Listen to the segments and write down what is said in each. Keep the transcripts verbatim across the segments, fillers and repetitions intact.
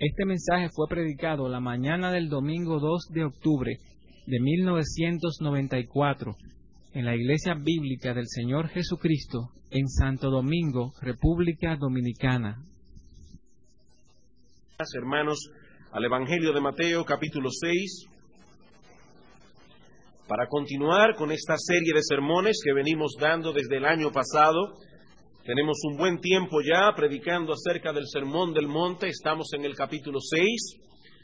Este mensaje fue predicado la mañana del domingo dos de octubre de mil novecientos noventa y cuatro en la Iglesia Bíblica del Señor Jesucristo en Santo Domingo, República Dominicana. Hermanos, al Evangelio de Mateo, capítulo seis, para continuar con esta serie de sermones que venimos dando desde el año pasado. Tenemos un buen tiempo ya predicando acerca del Sermón del Monte. Estamos en el capítulo seis,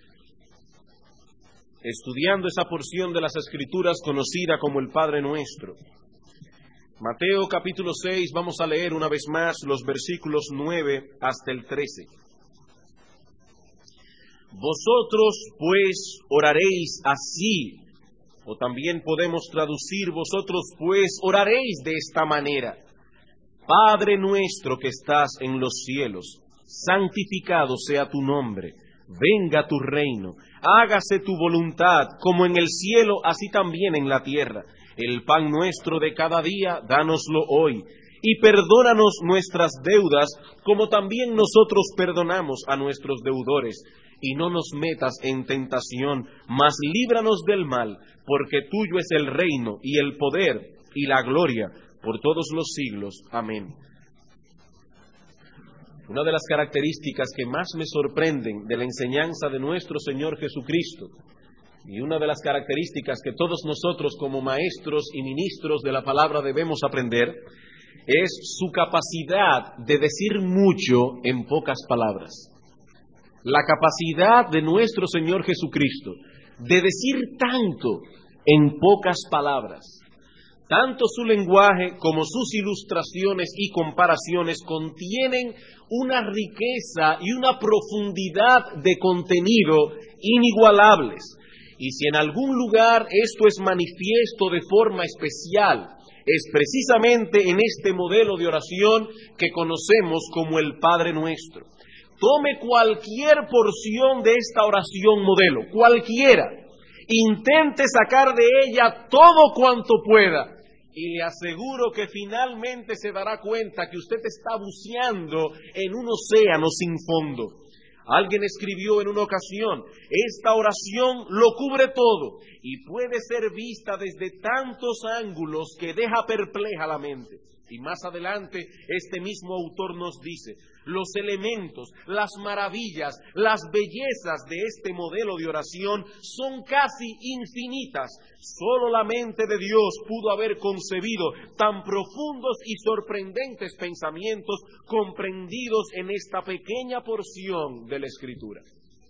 estudiando esa porción de las Escrituras conocida como el Padre Nuestro. Mateo capítulo seis, vamos a leer una vez más los versículos nueve hasta el trece. Vosotros, pues, oraréis así, o también podemos traducir, vosotros, pues, oraréis de esta manera: Padre nuestro que estás en los cielos, santificado sea tu nombre, venga tu reino, hágase tu voluntad, como en el cielo, así también en la tierra. El pan nuestro de cada día, dánoslo hoy, y perdónanos nuestras deudas, como también nosotros perdonamos a nuestros deudores. Y no nos metas en tentación, mas líbranos del mal, porque tuyo es el reino, y el poder, y la gloria, por todos los siglos. Amén. Una de las características que más me sorprenden de la enseñanza de nuestro Señor Jesucristo, y una de las características que todos nosotros como maestros y ministros de la palabra debemos aprender, es su capacidad de decir mucho en pocas palabras. La capacidad de nuestro Señor Jesucristo de decir tanto en pocas palabras. Tanto su lenguaje como sus ilustraciones y comparaciones contienen una riqueza y una profundidad de contenido inigualables. Y si en algún lugar esto es manifiesto de forma especial, es precisamente en este modelo de oración que conocemos como el Padre Nuestro. Tome cualquier porción de esta oración modelo, cualquiera, intente sacar de ella todo cuanto pueda, y le aseguro que finalmente se dará cuenta que usted está buceando en un océano sin fondo. Alguien escribió en una ocasión: esta oración lo cubre todo y puede ser vista desde tantos ángulos que deja perpleja la mente. Y más adelante, este mismo autor nos dice: los elementos, las maravillas, las bellezas de este modelo de oración son casi infinitas. Solo la mente de Dios pudo haber concebido tan profundos y sorprendentes pensamientos comprendidos en esta pequeña porción de la Escritura.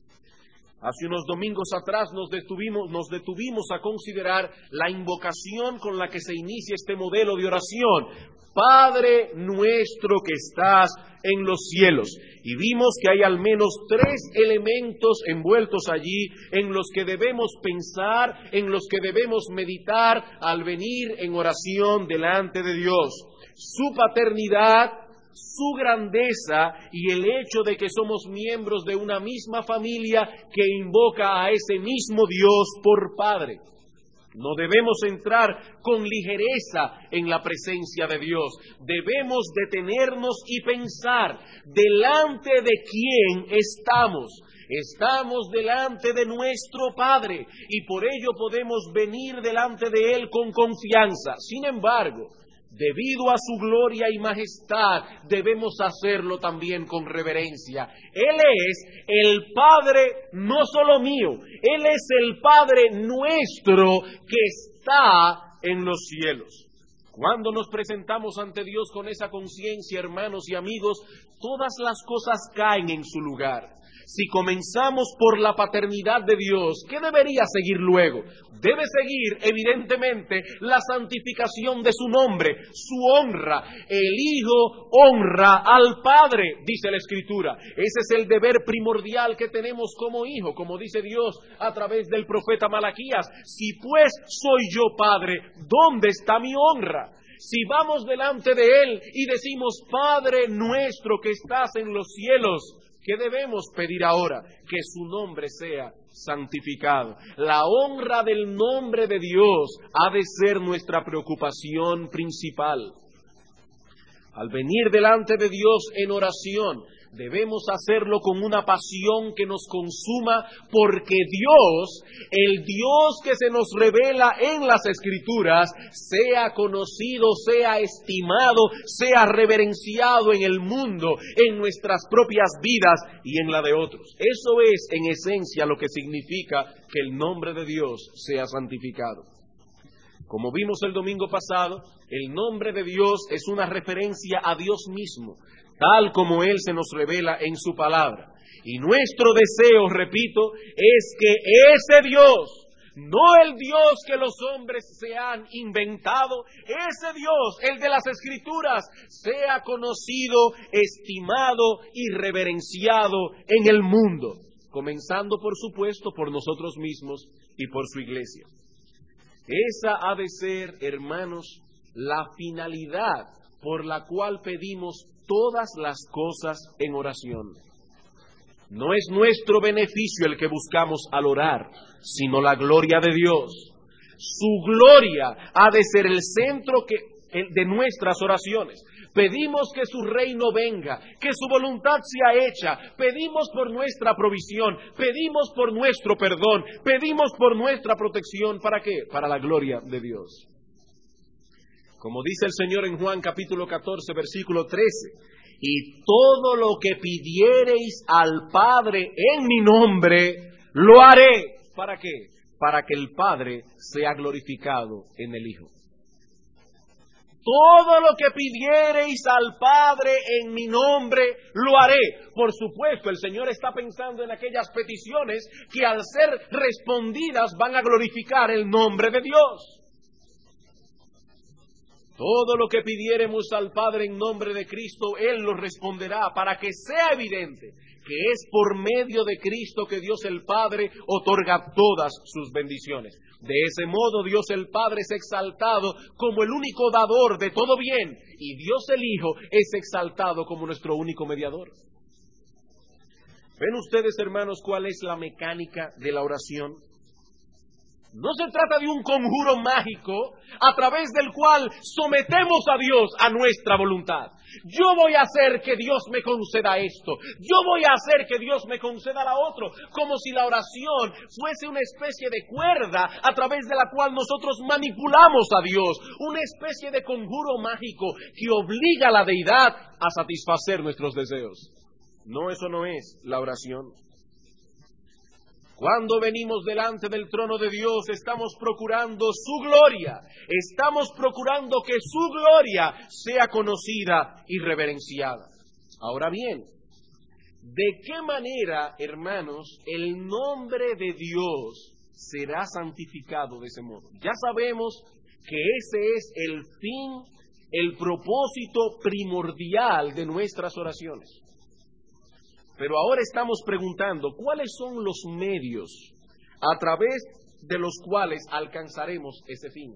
Hace unos domingos atrás nos detuvimos, nos detuvimos a considerar la invocación con la que se inicia este modelo de oración: Padre nuestro que estás en los cielos. Y vimos que hay al menos tres elementos envueltos allí en los que debemos pensar, en los que debemos meditar al venir en oración delante de Dios: su paternidad, su grandeza y el hecho de que somos miembros de una misma familia que invoca a ese mismo Dios por Padre. No debemos entrar con ligereza en la presencia de Dios. Debemos detenernos y pensar: ¿delante de quién estamos? Estamos delante de nuestro Padre y por ello podemos venir delante de Él con confianza. Sin embargo, debido a su gloria y majestad, debemos hacerlo también con reverencia. Él es el Padre no solo mío, Él es el Padre nuestro que está en los cielos. Cuando nos presentamos ante Dios con esa conciencia, hermanos y amigos, todas las cosas caen en su lugar. Si comenzamos por la paternidad de Dios, ¿qué debería seguir luego? Debe seguir, evidentemente, la santificación de su nombre, su honra. El Hijo honra al Padre, dice la Escritura. Ese es el deber primordial que tenemos como hijo, como dice Dios a través del profeta Malaquías: si pues soy yo Padre, ¿dónde está mi honra? Si vamos delante de Él y decimos: Padre nuestro que estás en los cielos, ¿qué debemos pedir ahora? Que su nombre sea santificado. La honra del nombre de Dios ha de ser nuestra preocupación principal. Al venir delante de Dios en oración, Debemos hacerlo con una pasión que nos consuma, porque Dios, el Dios que se nos revela en las Escrituras, sea conocido, sea estimado, sea reverenciado en el mundo, en nuestras propias vidas y en la de otros. Eso es, en esencia, lo que significa que el nombre de Dios sea santificado. Como vimos el domingo pasado, el nombre de Dios es una referencia a Dios mismo, tal como Él se nos revela en su palabra. Y nuestro deseo, repito, es que ese Dios, no el Dios que los hombres se han inventado, ese Dios, el de las Escrituras, sea conocido, estimado y reverenciado en el mundo, comenzando, por supuesto, por nosotros mismos y por su iglesia. Esa ha de ser, hermanos, la finalidad por la cual pedimos todas las cosas en oración. No es nuestro beneficio el que buscamos al orar, sino la gloria de Dios. Su gloria ha de ser el centro que, de nuestras oraciones. Pedimos que su reino venga, que su voluntad sea hecha. Pedimos por nuestra provisión, pedimos por nuestro perdón, pedimos por nuestra protección. ¿Para qué? Para la gloria de Dios. Como dice el Señor en Juan capítulo catorce, versículo trece, y todo lo que pidiereis al Padre en mi nombre, lo haré. ¿Para qué? Para que el Padre sea glorificado en el Hijo. Todo lo que pidiereis al Padre en mi nombre, lo haré. Por supuesto, el Señor está pensando en aquellas peticiones que al ser respondidas van a glorificar el nombre de Dios. Todo lo que pidiéremos al Padre en nombre de Cristo, Él lo responderá, para que sea evidente que es por medio de Cristo que Dios el Padre otorga todas sus bendiciones. De ese modo Dios el Padre es exaltado como el único dador de todo bien, y Dios el Hijo es exaltado como nuestro único mediador. ¿Ven ustedes, hermanos, cuál es la mecánica de la oración? No se trata de un conjuro mágico a través del cual sometemos a Dios a nuestra voluntad. Yo voy a hacer que Dios me conceda esto. Yo voy a hacer que Dios me conceda la otro. Como si la oración fuese una especie de cuerda a través de la cual nosotros manipulamos a Dios. Una especie de conjuro mágico que obliga a la deidad a satisfacer nuestros deseos. No, eso no es la oración. Cuando venimos delante del trono de Dios, estamos procurando su gloria, estamos procurando que su gloria sea conocida y reverenciada. Ahora bien, ¿de qué manera, hermanos, el nombre de Dios será santificado de ese modo? Ya sabemos que ese es el fin, el propósito primordial de nuestras oraciones. Pero ahora estamos preguntando, ¿cuáles son los medios a través de los cuales alcanzaremos ese fin?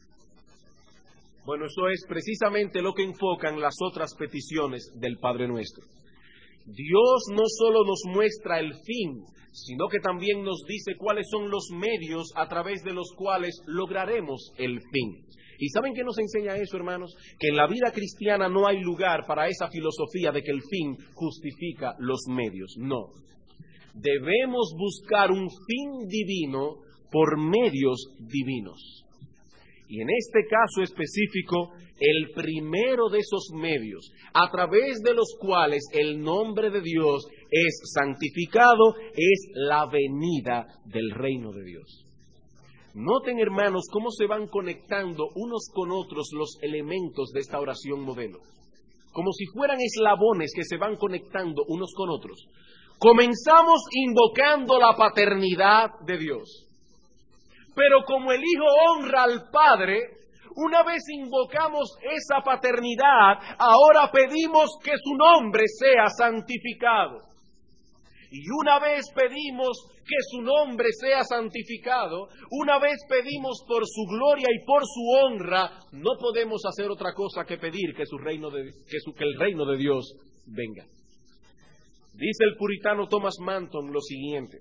Bueno, eso es precisamente lo que enfocan las otras peticiones del Padre Nuestro. Dios no solo nos muestra el fin, sino que también nos dice cuáles son los medios a través de los cuales lograremos el fin. ¿Y saben qué nos enseña eso, hermanos? Que en la vida cristiana no hay lugar para esa filosofía de que el fin justifica los medios. No. Debemos buscar un fin divino por medios divinos. Y en este caso específico, el primero de esos medios, a través de los cuales el nombre de Dios es santificado, es la venida del reino de Dios. Noten, hermanos, cómo se van conectando unos con otros los elementos de esta oración modelo. Como si fueran eslabones que se van conectando unos con otros. Comenzamos invocando la paternidad de Dios. Pero como el Hijo honra al Padre, una vez invocamos esa paternidad, ahora pedimos que su nombre sea santificado. Y una vez pedimos que su nombre sea santificado, una vez pedimos por su gloria y por su honra, no podemos hacer otra cosa que pedir que, su reino de, que, su, que el reino de Dios venga. Dice el puritano Thomas Manton lo siguiente: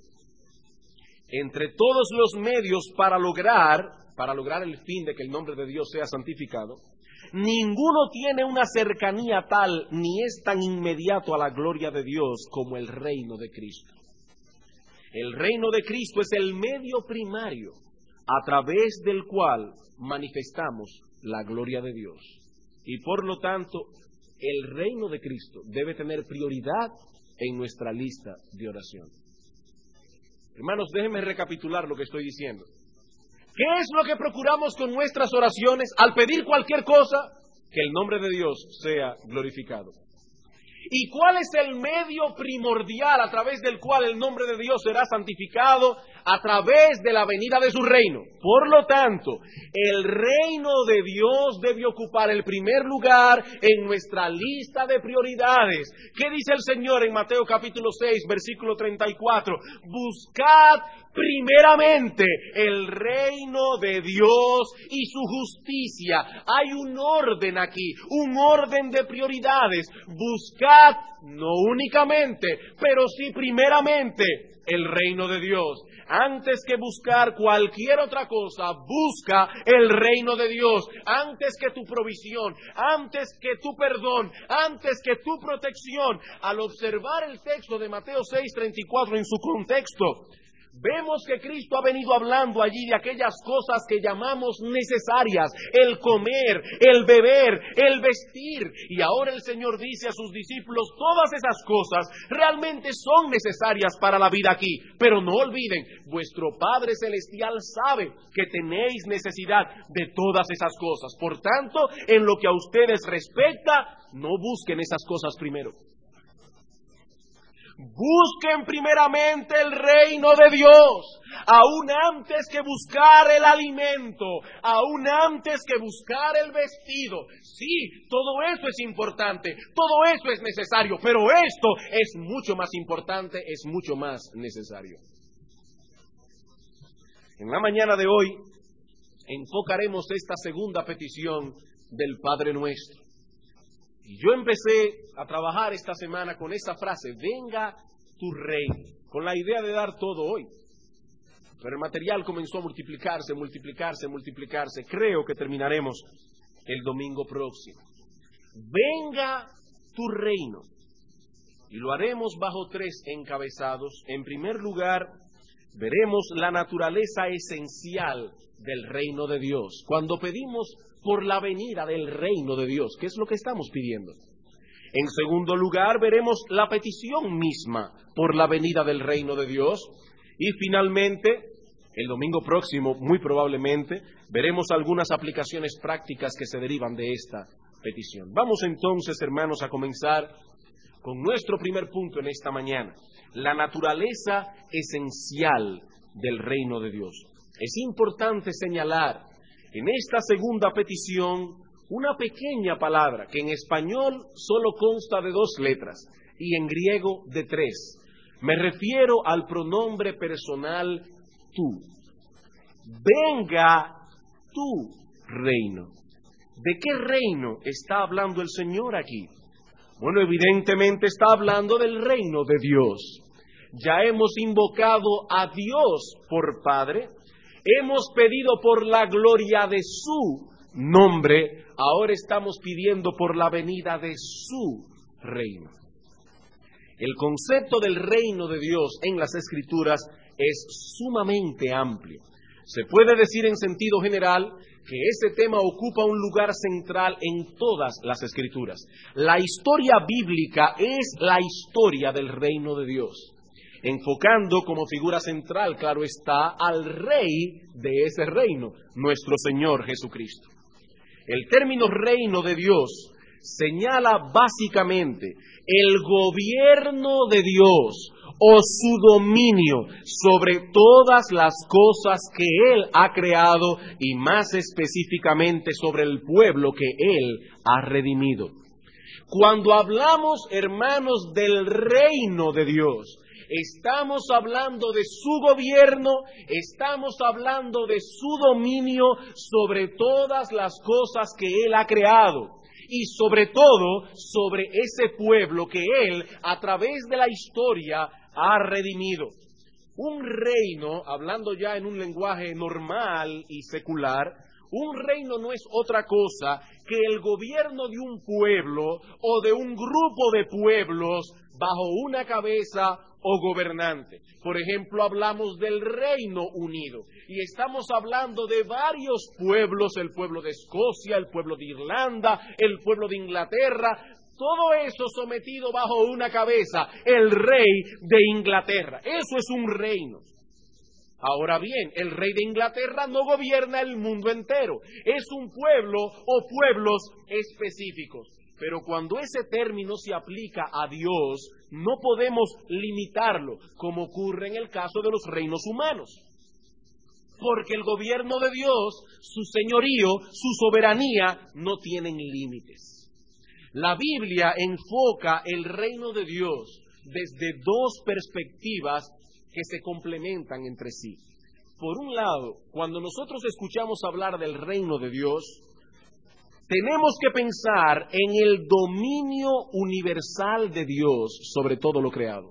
entre todos los medios para lograr, para lograr el fin de que el nombre de Dios sea santificado, Ninguno tiene una cercanía tal ni es tan inmediato a la gloria de Dios como el reino de Cristo. El reino de Cristo es el medio primario a través del cual manifestamos la gloria de Dios. Y por lo tanto, el reino de Cristo debe tener prioridad en nuestra lista de oración. Hermanos, déjenme recapitular lo que estoy diciendo. ¿Qué es lo que procuramos con nuestras oraciones al pedir cualquier cosa? Que el nombre de Dios sea glorificado. ¿Y cuál es el medio primordial a través del cual el nombre de Dios será santificado? A través de la venida de su reino. Por lo tanto, el reino de Dios debe ocupar el primer lugar en nuestra lista de prioridades. ¿Qué dice el Señor en Mateo capítulo seis, versículo treinta y cuatro? Buscad primeramente el reino de Dios y su justicia. Hay un orden aquí, un orden de prioridades. Buscad no únicamente, pero sí primeramente el reino de Dios. Antes que buscar cualquier otra cosa, busca el reino de Dios. Antes que tu provisión, antes que tu perdón, antes que tu protección. Al observar el texto de Mateo seis, treinta y cuatro en su contexto, vemos que Cristo ha venido hablando allí de aquellas cosas que llamamos necesarias, el comer, el beber, el vestir. Y ahora el Señor dice a sus discípulos, todas esas cosas realmente son necesarias para la vida aquí. Pero no olviden, vuestro Padre Celestial sabe que tenéis necesidad de todas esas cosas. Por tanto, en lo que a ustedes respecta, no busquen esas cosas primero. Busquen primeramente el reino de Dios, aún antes que buscar el alimento, aún antes que buscar el vestido. Sí, todo eso es importante, todo eso es necesario, pero esto es mucho más importante, es mucho más necesario. En la mañana de hoy enfocaremos esta segunda petición del Padre Nuestro. Y yo empecé a trabajar esta semana con esa frase, venga tu reino, con la idea de dar todo hoy. Pero el material comenzó a multiplicarse, multiplicarse, multiplicarse. Creo que terminaremos el domingo próximo. Venga tu reino. Y lo haremos bajo tres encabezados. En primer lugar, veremos la naturaleza esencial del reino de Dios. Cuando pedimos por la venida del reino de Dios, ¿qué es lo que estamos pidiendo? En segundo lugar, veremos la petición misma por la venida del reino de Dios. Y finalmente, el domingo próximo, muy probablemente, veremos algunas aplicaciones prácticas que se derivan de esta petición. Vamos entonces, hermanos, a comenzar con nuestro primer punto en esta mañana, la naturaleza esencial del reino de Dios. Es importante señalar en esta segunda petición una pequeña palabra que en español solo consta de dos letras y en griego de tres. Me refiero al pronombre personal tú. Venga tu reino. ¿De qué reino está hablando el Señor aquí? Bueno, evidentemente está hablando del reino de Dios. Ya hemos invocado a Dios por Padre, hemos pedido por la gloria de su nombre, ahora estamos pidiendo por la venida de su reino. El concepto del reino de Dios en las Escrituras es sumamente amplio. Se puede decir en sentido general que ese tema ocupa un lugar central en todas las Escrituras. La historia bíblica es la historia del reino de Dios, enfocando como figura central, claro está, al rey de ese reino, nuestro Señor Jesucristo. El término reino de Dios señala básicamente el gobierno de Dios o su dominio sobre todas las cosas que Él ha creado y más específicamente sobre el pueblo que Él ha redimido. Cuando hablamos, hermanos, del reino de Dios, estamos hablando de su gobierno, estamos hablando de su dominio sobre todas las cosas que Él ha creado. Y sobre todo, sobre ese pueblo que Él, a través de la historia, ha redimido. Un reino, hablando ya en un lenguaje normal y secular, Un reino no es otra cosa que el gobierno de un pueblo o de un grupo de pueblos bajo una cabeza o gobernante. Por ejemplo, hablamos del Reino Unido y estamos hablando de varios pueblos, el pueblo de Escocia, el pueblo de Irlanda, el pueblo de Inglaterra, todo eso sometido bajo una cabeza, el rey de Inglaterra. Eso es un reino. Ahora bien, el rey de Inglaterra no gobierna el mundo entero, es un pueblo o pueblos específicos. Pero cuando ese término se aplica a Dios, no podemos limitarlo, como ocurre en el caso de los reinos humanos. Porque el gobierno de Dios, su señorío, su soberanía, no tienen límites. La Biblia enfoca el reino de Dios desde dos perspectivas que se complementan entre sí. Por un lado, cuando nosotros escuchamos hablar del reino de Dios, tenemos que pensar en el dominio universal de Dios sobre todo lo creado.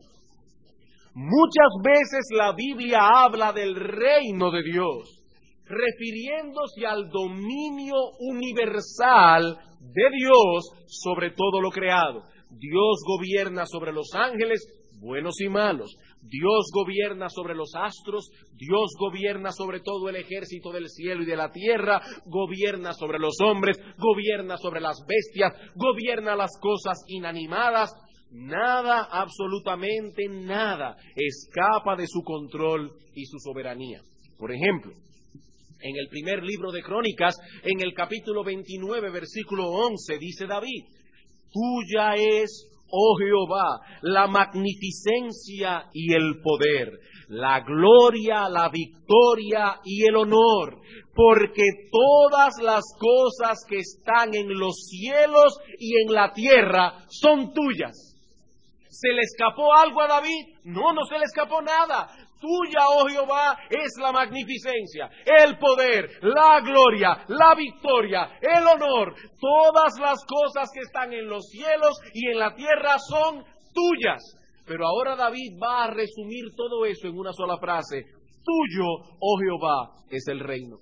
Muchas veces la Biblia habla del reino de Dios, refiriéndose al dominio universal de Dios sobre todo lo creado. Dios gobierna sobre los ángeles, buenos y malos. Dios gobierna sobre los astros, Dios gobierna sobre todo el ejército del cielo y de la tierra, gobierna sobre los hombres, gobierna sobre las bestias, gobierna las cosas inanimadas. Nada, absolutamente nada, escapa de su control y su soberanía. Por ejemplo, en el primer libro de Crónicas, en el capítulo veintinueve, versículo once, dice David: tuya es, oh Jehová, la magnificencia y el poder, la gloria, la victoria y el honor, porque todas las cosas que están en los cielos y en la tierra son tuyas. ¿Se le escapó algo a David? No, no se le escapó nada. Tuya, oh Jehová, es la magnificencia, el poder, la gloria, la victoria, el honor. Todas las cosas que están en los cielos y en la tierra son tuyas. Pero ahora David va a resumir todo eso en una sola frase. Tuyo, oh Jehová, es el reino.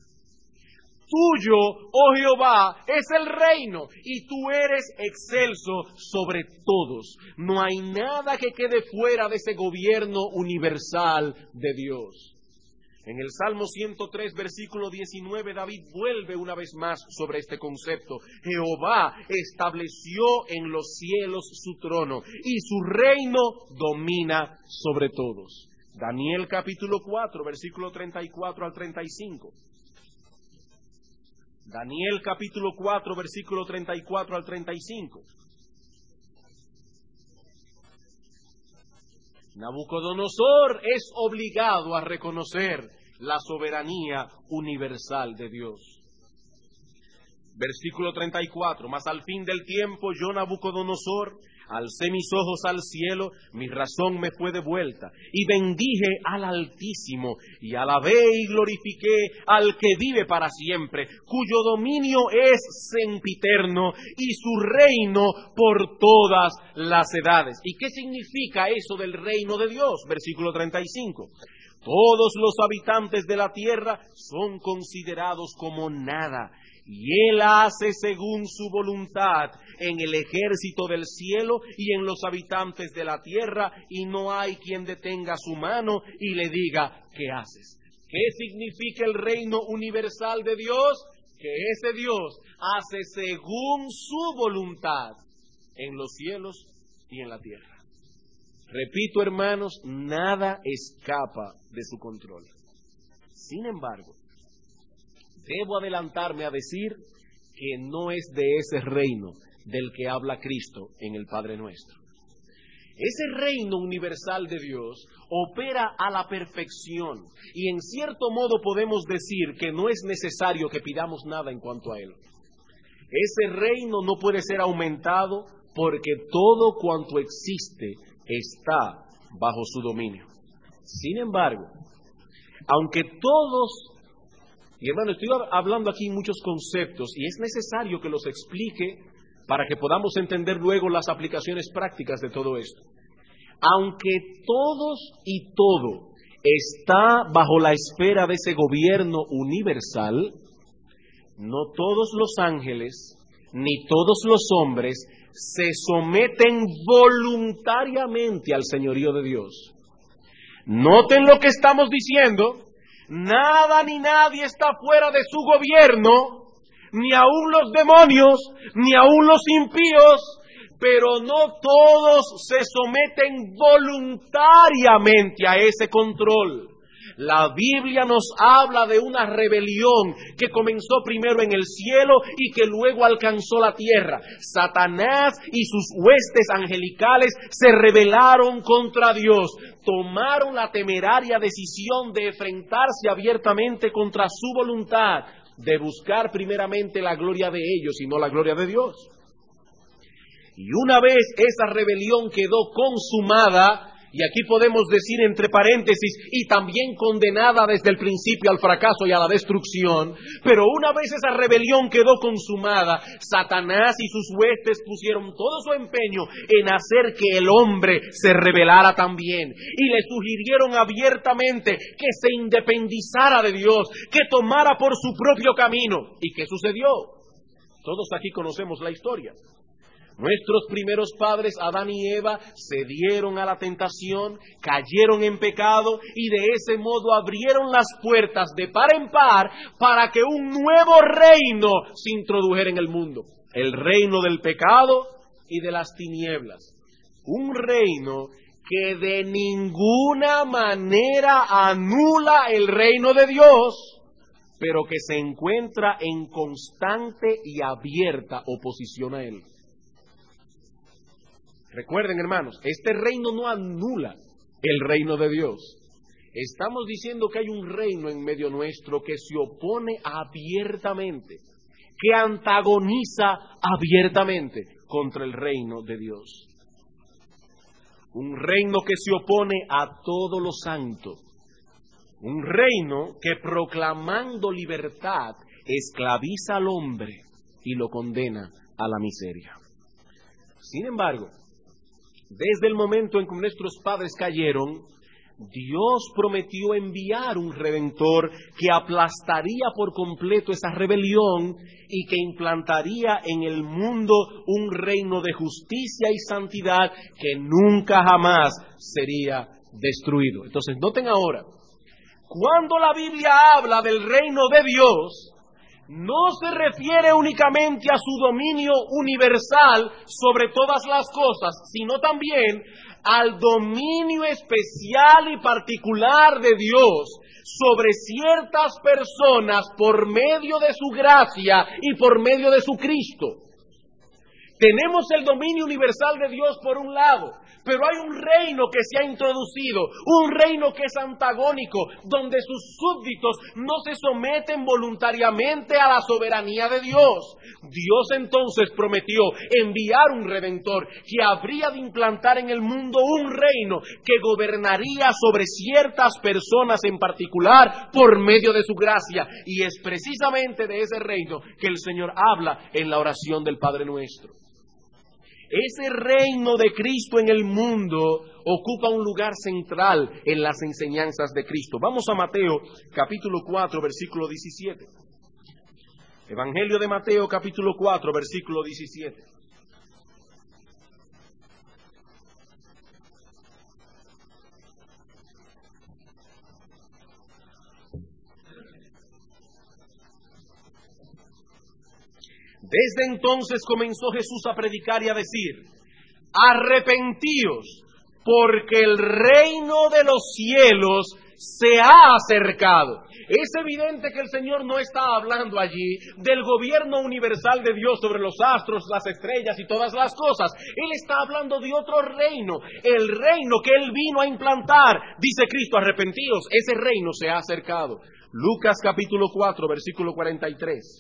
Tuyo, oh Jehová, es el reino, y tú eres excelso sobre todos. No hay nada que quede fuera de ese gobierno universal de Dios. En el Salmo ciento tres, versículo diecinueve, David vuelve una vez más sobre este concepto. Jehová estableció en los cielos su trono, y su reino domina sobre todos. Daniel capítulo cuatro, versículo treinta y cuatro al treinta y cinco. Daniel capítulo cuatro, versículo treinta y cuatro al treinta y cinco. Nabucodonosor es obligado a reconocer la soberanía universal de Dios. Versículo treinta y cuatro. Mas al fin del tiempo, yo, Nabucodonosor, alcé mis ojos al cielo, mi razón me fue devuelta, y bendije al Altísimo, y alabé y glorifiqué al que vive para siempre, cuyo dominio es sempiterno, y su reino por todas las edades. ¿Y qué significa eso del reino de Dios? Versículo treinta y cinco. Todos los habitantes de la tierra son considerados como nada, y Él hace según su voluntad en el ejército del cielo y en los habitantes de la tierra, y no hay quien detenga su mano y le diga, ¿qué haces? ¿Qué significa el reino universal de Dios? Que ese Dios hace según su voluntad en los cielos y en la tierra. Repito, hermanos, nada escapa de su control. Sin embargo, debo adelantarme a decir que no es de ese reino del que habla Cristo en el Padre Nuestro. Ese reino universal de Dios opera a la perfección y en cierto modo podemos decir que no es necesario que pidamos nada en cuanto a él. Ese reino no puede ser aumentado porque todo cuanto existe está bajo su dominio. Sin embargo, aunque todos... Y hermano, estoy hablando aquí muchos conceptos y es necesario que los explique para que podamos entender luego las aplicaciones prácticas de todo esto. Aunque todos y todo está bajo la esfera de ese gobierno universal, no todos los ángeles ni todos los hombres se someten voluntariamente al señorío de Dios. Noten lo que estamos diciendo. Nada ni nadie está fuera de su gobierno, ni aun los demonios, ni aun los impíos, pero no todos se someten voluntariamente a ese control. La Biblia nos habla de una rebelión que comenzó primero en el cielo y que luego alcanzó la tierra. Satanás y sus huestes angelicales se rebelaron contra Dios. Tomaron la temeraria decisión de enfrentarse abiertamente contra su voluntad, de buscar primeramente la gloria de ellos y no la gloria de Dios. Y una vez esa rebelión quedó consumada, y aquí podemos decir entre paréntesis, y también condenada desde el principio al fracaso y a la destrucción, pero una vez esa rebelión quedó consumada, Satanás y sus huestes pusieron todo su empeño en hacer que el hombre se rebelara también, y le sugirieron abiertamente que se independizara de Dios, que tomara por su propio camino. ¿Y qué sucedió? Todos aquí conocemos la historia. Nuestros primeros padres, Adán y Eva, cedieron a la tentación, cayeron en pecado y de ese modo abrieron las puertas de par en par para que un nuevo reino se introdujera en el mundo. El reino del pecado y de las tinieblas. Un reino que de ninguna manera anula el reino de Dios, pero que se encuentra en constante y abierta oposición a él. Recuerden, hermanos, este reino no anula el reino de Dios. Estamos diciendo que hay un reino en medio nuestro que se opone abiertamente, que antagoniza abiertamente contra el reino de Dios. Un reino que se opone a todo lo santo. Un reino que proclamando libertad esclaviza al hombre y lo condena a la miseria. Sin embargo, desde el momento en que nuestros padres cayeron, Dios prometió enviar un Redentor que aplastaría por completo esa rebelión y que implantaría en el mundo un reino de justicia y santidad que nunca jamás sería destruido. Entonces, noten ahora, cuando la Biblia habla del reino de Dios, no se refiere únicamente a su dominio universal sobre todas las cosas, sino también al dominio especial y particular de Dios sobre ciertas personas por medio de su gracia y por medio de su Cristo. Tenemos el dominio universal de Dios por un lado, pero hay un reino que se ha introducido, un reino que es antagónico, donde sus súbditos no se someten voluntariamente a la soberanía de Dios. Dios entonces prometió enviar un Redentor que habría de implantar en el mundo un reino que gobernaría sobre ciertas personas en particular por medio de su gracia. Y es precisamente de ese reino que el Señor habla en la oración del Padre Nuestro. Ese reino de Cristo en el mundo ocupa un lugar central en las enseñanzas de Cristo. Vamos a Mateo capítulo cuatro, versículo diecisiete. Evangelio de Mateo capítulo cuatro, versículo diecisiete. Desde entonces comenzó Jesús a predicar y a decir: arrepentíos, porque el reino de los cielos se ha acercado. Es evidente que el Señor no está hablando allí del gobierno universal de Dios sobre los astros, las estrellas y todas las cosas. Él está hablando de otro reino, el reino que Él vino a implantar. Dice Cristo: arrepentíos, ese reino se ha acercado. Lucas capítulo cuatro, versículo cuarenta y tres.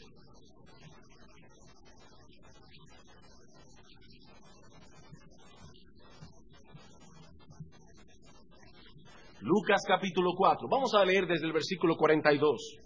Lucas capítulo cuatro. Vamos a leer desde el versículo cuarenta y dos.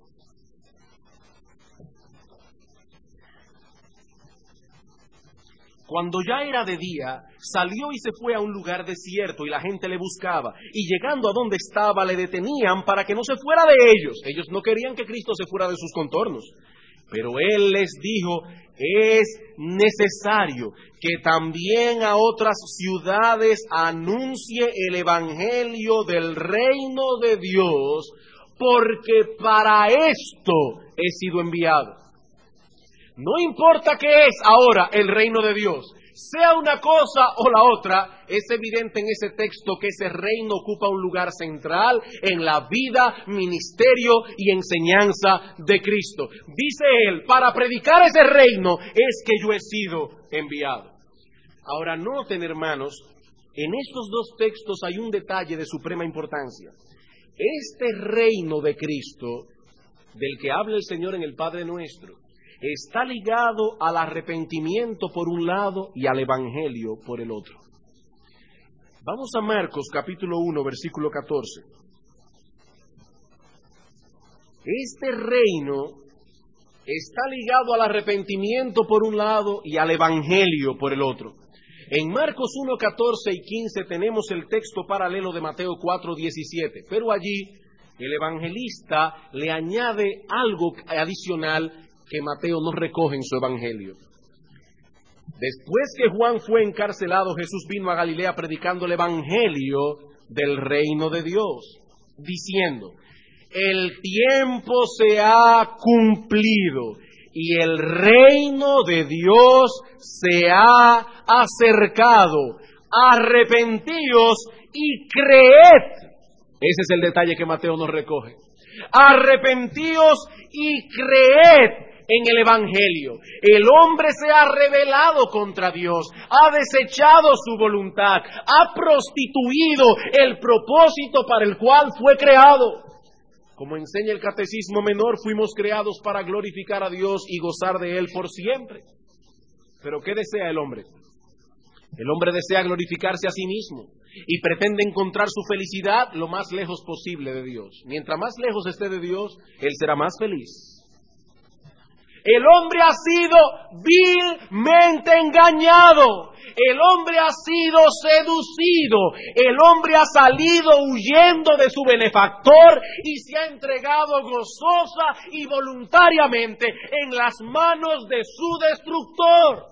Cuando ya era de día, salió y se fue a un lugar desierto y la gente le buscaba. Y llegando a donde estaba, le detenían para que no se fuera de ellos. Ellos no querían que Cristo se fuera de sus contornos. Pero Él les dijo: es necesario que también a otras ciudades anuncie el evangelio del reino de Dios, porque para esto he sido enviado. No importa qué es ahora el reino de Dios, sea una cosa o la otra, es evidente en ese texto que ese reino ocupa un lugar central en la vida, ministerio y enseñanza de Cristo. Dice Él: para predicar ese reino es que yo he sido enviado. Ahora, noten, hermanos, en estos dos textos hay un detalle de suprema importancia. Este reino de Cristo, del que habla el Señor en el Padre Nuestro, está ligado al arrepentimiento por un lado y al evangelio por el otro. Vamos a Marcos capítulo uno, versículo catorce. Este reino está ligado al arrepentimiento por un lado y al evangelio por el otro. En Marcos uno, catorce y quince tenemos el texto paralelo de Mateo cuatro, diecisiete, pero allí el evangelista le añade algo adicional que Mateo no recoge en su evangelio. Después que Juan fue encarcelado, Jesús vino a Galilea predicando el evangelio del reino de Dios, diciendo: el tiempo se ha cumplido y el reino de Dios se ha acercado. Arrepentíos y creed. Ese es el detalle que Mateo nos recoge. Arrepentíos y creed en el evangelio. El hombre se ha rebelado contra Dios, ha desechado su voluntad, ha prostituido el propósito para el cual fue creado. Como enseña el Catecismo Menor, fuimos creados para glorificar a Dios y gozar de Él por siempre. Pero ¿qué desea el hombre? El hombre desea glorificarse a sí mismo y pretende encontrar su felicidad lo más lejos posible de Dios. Mientras más lejos esté de Dios, él será más feliz. El hombre ha sido vilmente engañado. El hombre ha sido seducido. El hombre ha salido huyendo de su benefactor y se ha entregado gozosa y voluntariamente en las manos de su destructor.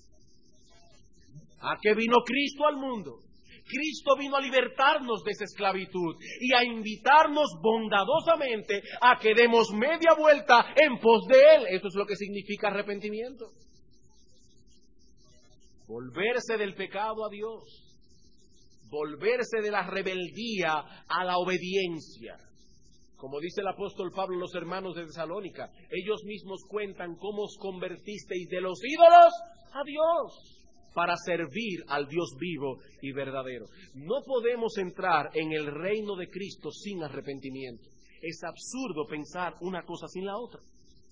¿A qué vino Cristo al mundo? Cristo vino a libertarnos de esa esclavitud y a invitarnos bondadosamente a que demos media vuelta en pos de Él. Eso es lo que significa arrepentimiento. Volverse del pecado a Dios. Volverse de la rebeldía a la obediencia. Como dice el apóstol Pablo a los hermanos de Tesalónica, ellos mismos cuentan cómo os convertisteis de los ídolos a Dios, para servir al Dios vivo y verdadero. No podemos entrar en el reino de Cristo sin arrepentimiento. Es absurdo pensar una cosa sin la otra.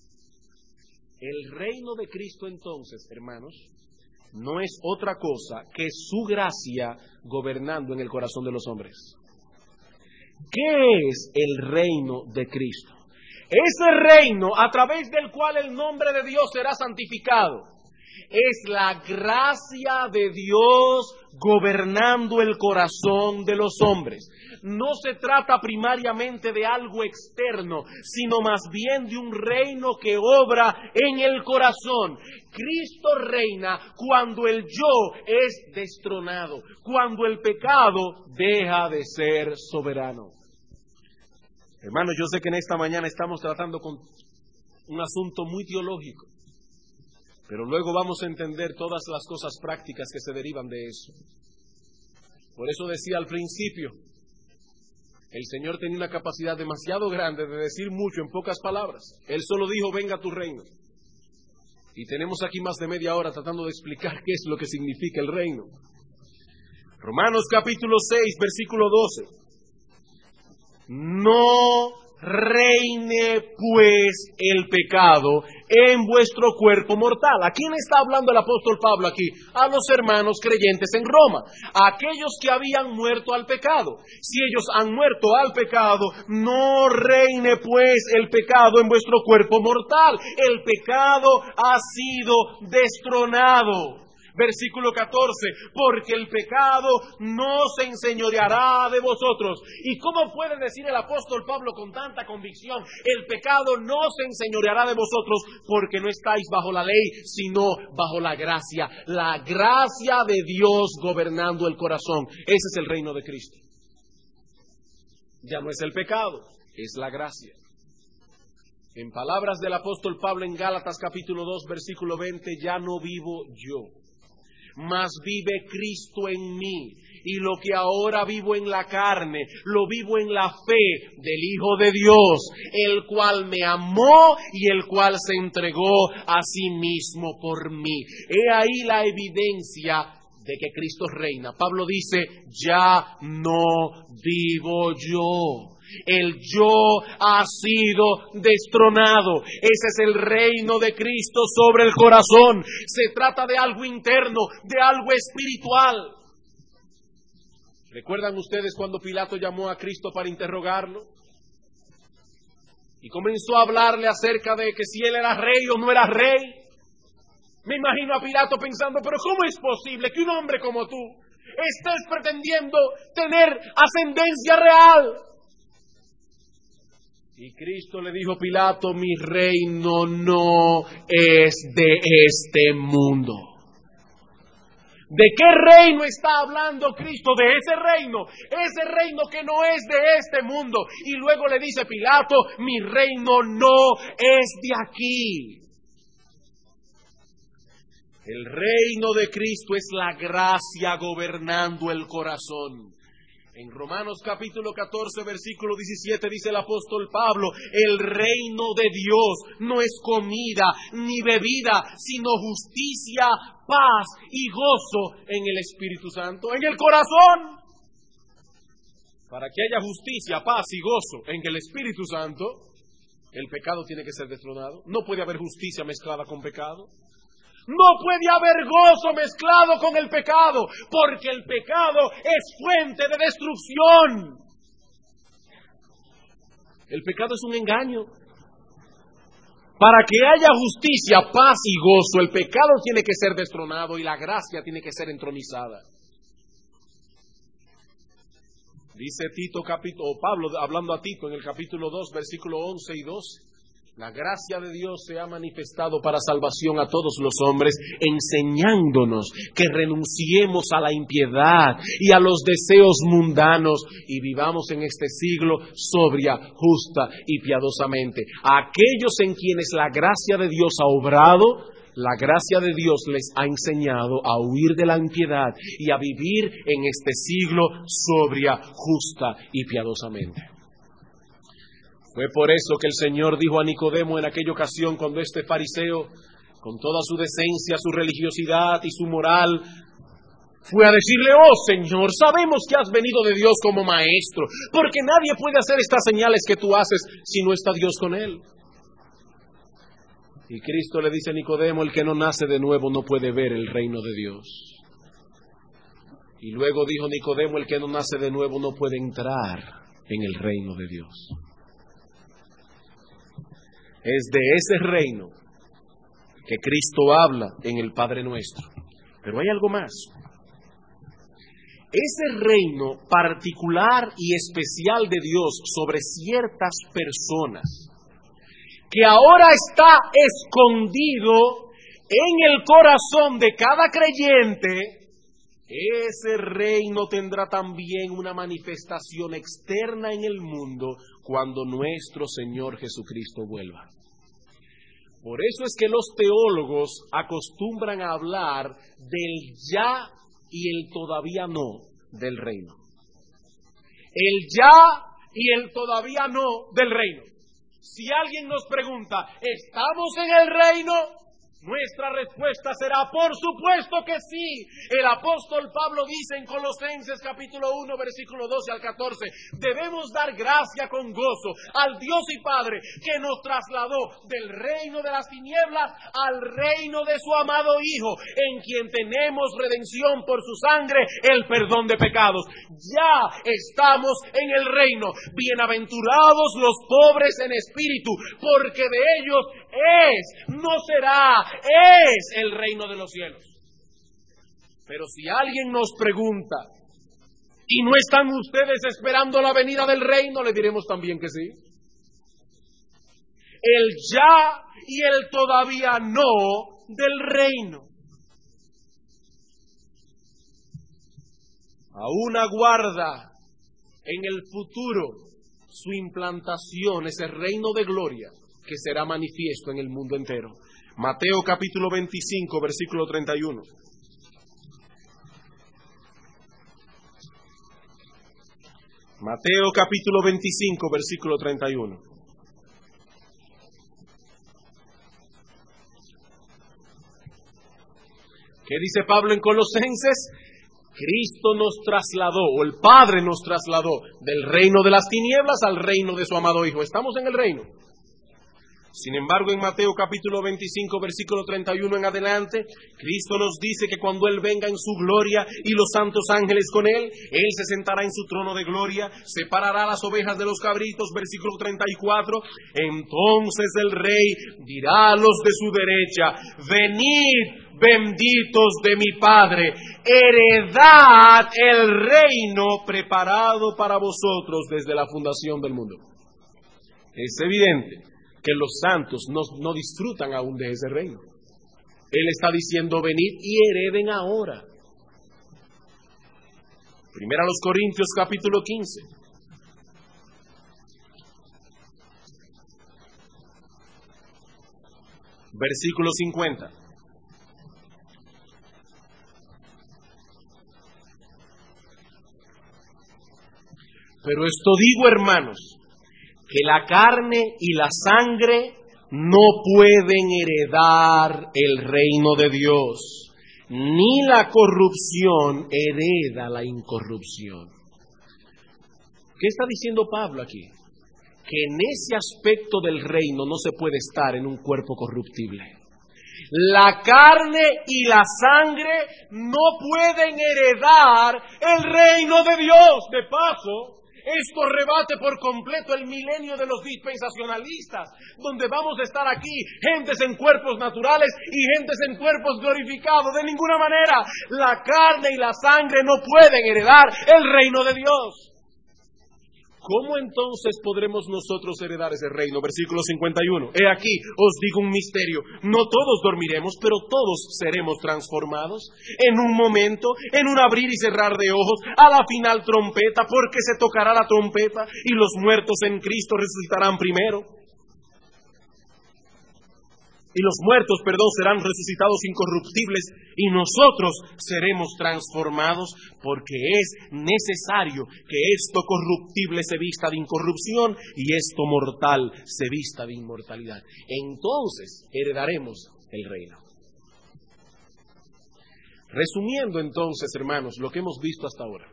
El reino de Cristo, entonces, hermanos, no es otra cosa que su gracia gobernando en el corazón de los hombres. ¿Qué es el reino de Cristo? Ese reino a través del cual el nombre de Dios será santificado. Es la gracia de Dios gobernando el corazón de los hombres. No se trata primariamente de algo externo, sino más bien de un reino que obra en el corazón. Cristo reina cuando el yo es destronado, cuando el pecado deja de ser soberano. Hermanos, yo sé que en esta mañana estamos tratando con un asunto muy teológico, pero luego vamos a entender todas las cosas prácticas que se derivan de eso. Por eso decía al principio, el Señor tenía una capacidad demasiado grande de decir mucho en pocas palabras. Él solo dijo: venga tu reino. Y tenemos aquí más de media hora tratando de explicar qué es lo que significa el reino. Romanos capítulo seis, versículo doce. No reine pues el pecado en vuestro cuerpo mortal. ¿A quién está hablando el apóstol Pablo aquí? A los hermanos creyentes en Roma, a aquellos que habían muerto al pecado. Si ellos han muerto al pecado, no reine pues el pecado en vuestro cuerpo mortal. El pecado ha sido destronado. Versículo catorce, porque el pecado no se enseñoreará de vosotros. ¿Y cómo puede decir el apóstol Pablo con tanta convicción? El pecado no se enseñoreará de vosotros porque no estáis bajo la ley, sino bajo la gracia. La gracia de Dios gobernando el corazón. Ese es el reino de Cristo. Ya no es el pecado, es la gracia. En palabras del apóstol Pablo en Gálatas capítulo dos, versículo veinte, ya no vivo yo, mas vive Cristo en mí, y lo que ahora vivo en la carne, lo vivo en la fe del Hijo de Dios, el cual me amó y el cual se entregó a sí mismo por mí. He ahí la evidencia de que Cristo reina. Pablo dice, ya no vivo yo. El yo ha sido destronado. Ese es el reino de Cristo sobre el corazón. Se trata de algo interno, de algo espiritual. ¿Recuerdan ustedes cuando Pilato llamó a Cristo para interrogarlo? Y comenzó a hablarle acerca de que si él era rey o no era rey. Me imagino a Pilato pensando, pero ¿cómo es posible que un hombre como tú estés pretendiendo tener ascendencia real? Y Cristo le dijo a Pilato, mi reino no es de este mundo. ¿De qué reino está hablando Cristo? De ese reino, ese reino que no es de este mundo. Y luego le dice Pilato, mi reino no es de aquí. El reino de Cristo es la gracia gobernando el corazón. En Romanos capítulo catorce, versículo diecisiete, dice el apóstol Pablo, el reino de Dios no es comida ni bebida, sino justicia, paz y gozo en el Espíritu Santo, en el corazón. Para que haya justicia, paz y gozo en el Espíritu Santo, el pecado tiene que ser destronado. No puede haber justicia mezclada con pecado. No puede haber gozo mezclado con el pecado, porque el pecado es fuente de destrucción. El pecado es un engaño. Para que haya justicia, paz y gozo, el pecado tiene que ser destronado y la gracia tiene que ser entronizada. Dice Tito, capítulo, o Pablo hablando a Tito en el capítulo dos, versículo once y doce. La gracia de Dios se ha manifestado para salvación a todos los hombres, enseñándonos que renunciemos a la impiedad y a los deseos mundanos y vivamos en este siglo sobria, justa y piadosamente. A aquellos en quienes la gracia de Dios ha obrado, la gracia de Dios les ha enseñado a huir de la impiedad y a vivir en este siglo sobria, justa y piadosamente. Fue por eso que el Señor dijo a Nicodemo en aquella ocasión cuando este fariseo, con toda su decencia, su religiosidad y su moral, fue a decirle, oh Señor, sabemos que has venido de Dios como maestro, porque nadie puede hacer estas señales que tú haces si no está Dios con él. Y Cristo le dice a Nicodemo, el que no nace de nuevo no puede ver el reino de Dios. Y luego dijo Nicodemo, el que no nace de nuevo no puede entrar en el reino de Dios. Es de ese reino que Cristo habla en el Padre Nuestro. Pero hay algo más. Ese reino particular y especial de Dios sobre ciertas personas, que ahora está escondido en el corazón de cada creyente, ese reino tendrá también una manifestación externa en el mundo cuando nuestro Señor Jesucristo vuelva. Por eso es que los teólogos acostumbran a hablar del ya y el todavía no del reino. El ya y el todavía no del reino. Si alguien nos pregunta, ¿estamos en el reino? Nuestra respuesta será, por supuesto que sí. El apóstol Pablo dice en Colosenses capítulo uno, versículo doce al catorce, debemos dar gracia con gozo al Dios y Padre que nos trasladó del reino de las tinieblas al reino de su amado Hijo, en quien tenemos redención por su sangre, el perdón de pecados. Ya estamos en el reino. Bienaventurados los pobres en espíritu, porque de ellos es, no será, es el reino de los cielos. Pero si alguien nos pregunta, ¿y no están ustedes esperando la venida del reino?, le diremos también que sí. El ya y el todavía no del reino. Aún aguarda en el futuro su implantación, ese reino de gloria que será manifiesto en el mundo entero. Mateo capítulo veinticinco, versículo treinta y uno. Mateo capítulo veinticinco, versículo treinta y uno. ¿Qué dice Pablo en Colosenses? Cristo nos trasladó, o el Padre nos trasladó, del reino de las tinieblas al reino de su amado Hijo. Estamos en el reino. Sin embargo, en Mateo capítulo veinticinco, versículo treinta y uno en adelante, Cristo nos dice que cuando Él venga en su gloria y los santos ángeles con Él, Él se sentará en su trono de gloria, separará las ovejas de los cabritos, versículo treinta y cuatro, entonces el Rey dirá a los de su derecha, venid, benditos de mi Padre, heredad el reino preparado para vosotros desde la fundación del mundo. Es evidente que los santos no, no disfrutan aún de ese reino. Él está diciendo, venid y hereden ahora. Primera a los Corintios capítulo quince. Versículo cincuenta. Pero esto digo, hermanos, que la carne y la sangre no pueden heredar el reino de Dios, ni la corrupción hereda la incorrupción. ¿Qué está diciendo Pablo aquí? Que en ese aspecto del reino no se puede estar en un cuerpo corruptible. La carne y la sangre no pueden heredar el reino de Dios. De paso, esto rebate por completo el milenio de los dispensacionalistas, donde vamos a estar aquí, gentes en cuerpos naturales y gentes en cuerpos glorificados. De ninguna manera, la carne y la sangre no pueden heredar el reino de Dios. ¿Cómo entonces podremos nosotros heredar ese reino? Versículo cincuenta y uno. He aquí, os digo un misterio. No todos dormiremos, pero todos seremos transformados. En un momento, en un abrir y cerrar de ojos, a la final trompeta, porque se tocará la trompeta y los muertos en Cristo resucitarán primero. Y los muertos, perdón, serán resucitados incorruptibles y nosotros seremos transformados, porque es necesario que esto corruptible se vista de incorrupción y esto mortal se vista de inmortalidad. Entonces heredaremos el reino. Resumiendo entonces, hermanos, lo que hemos visto hasta ahora.